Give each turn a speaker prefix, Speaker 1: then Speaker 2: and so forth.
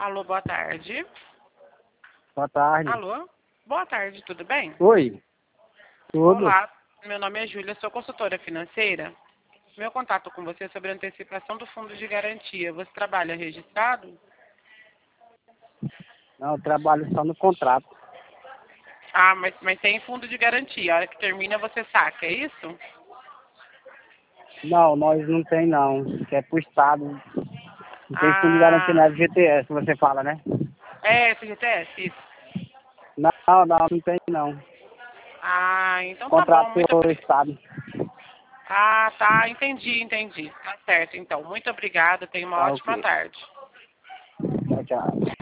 Speaker 1: Alô, boa tarde.
Speaker 2: Boa tarde.
Speaker 1: Alô? Boa tarde, tudo bem?
Speaker 2: Oi. Tudo?
Speaker 1: Olá, meu nome é Júlia, sou consultora financeira. Meu contato com você é sobre a antecipação do fundo de garantia. Você trabalha registrado?
Speaker 2: Não, eu trabalho só no contrato.
Speaker 1: Ah, mas tem fundo de garantia. A hora que termina você saca, é isso?
Speaker 2: Não, nós não tem não. Que é pro Estado. Não tem fundo de garantia
Speaker 1: Ah,
Speaker 2: na FGTS, você fala, né?
Speaker 1: é FGTS, isso.
Speaker 2: Não tem não.
Speaker 1: Ah, então tá bom,
Speaker 2: Contrato
Speaker 1: muito
Speaker 2: pelo
Speaker 1: obrigada.
Speaker 2: Estado.
Speaker 1: Ah, tá, entendi. Tá certo, então. Muito obrigada, tenha uma
Speaker 2: Tá
Speaker 1: ótima
Speaker 2: ok.
Speaker 1: tarde.
Speaker 2: Tchau, tchau.